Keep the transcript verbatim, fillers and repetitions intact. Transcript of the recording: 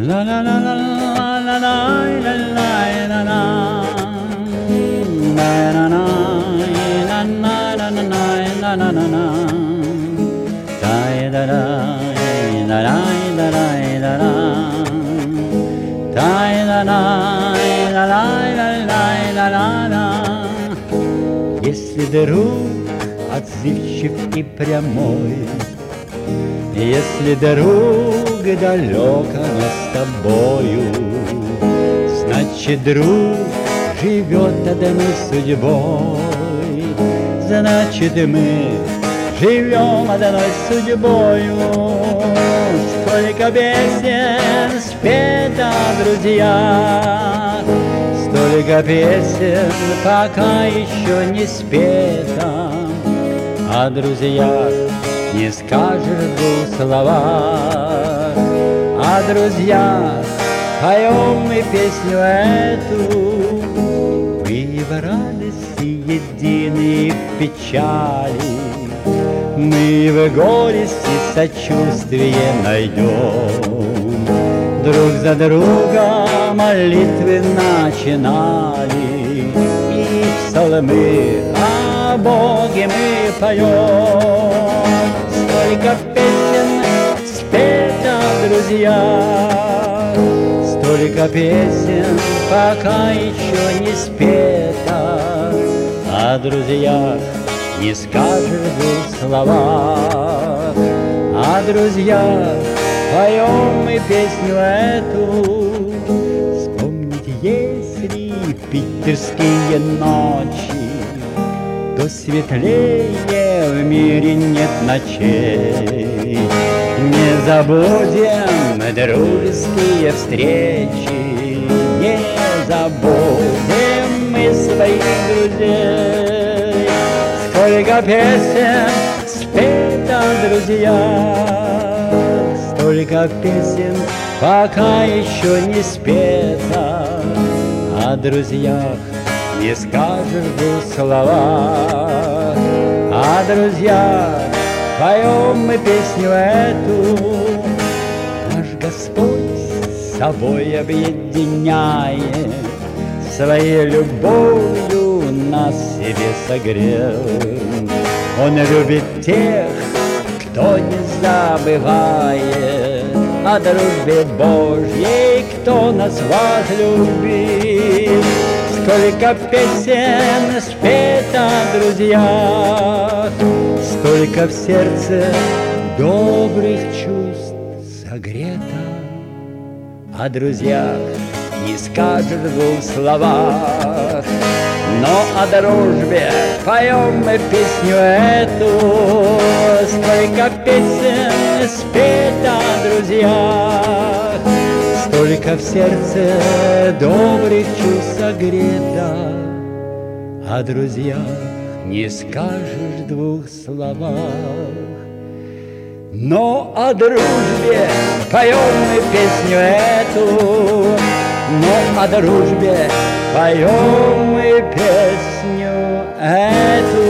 La la la la la la la la la la la. Na na na na na na na na na na na. Da da da da da da da da da. Da da da da da da da da да. Если друг отзывчив и прямой, если друг далек, но с тобою, значит, друг живет одной судьбой, значит, мы живем одной судьбою. Сколько песен спето, друзья, столько песен пока еще не спето. О друзьях не скажешь двух словах, о друзьях поем мы песню эту. Мы в радости едины и в печали, мы в горести сочувствие найдем. Друг за друга молитвы начинали, и псалмы о Боге мы поем. Столько песен спето, друзья, столько песен пока еще не спето. О друзьях не скажешь двух словах, о друзьях поем мы песню эту. Вспомните, если питерские ночи, то светлее в мире нет ночей. Не забудем дружеские встречи, не забудем мы своих друзей. Сколько песен спето, друзья, столько песен пока еще не спето. О друзьях не скажешь двух словах, о друзьях поем мы песню эту. Наш Господь с собой объединяет, своей любовью нас себе согрел. Он любит тех, кто не забывает о дружбе Божьей, кто нас возлюбит. Сколько песен спето, друзья, столько в сердце добрых чувств согрето. О друзьях не скажешь двух словах, но о дружбе поем мы песню эту. Сколько песен спето, друзья, столько в сердце добрых чувств согрето. О друзьях не скажешь двух словах, но о дружбе поем мы песню эту. Но о дружбе поем мы песню эту.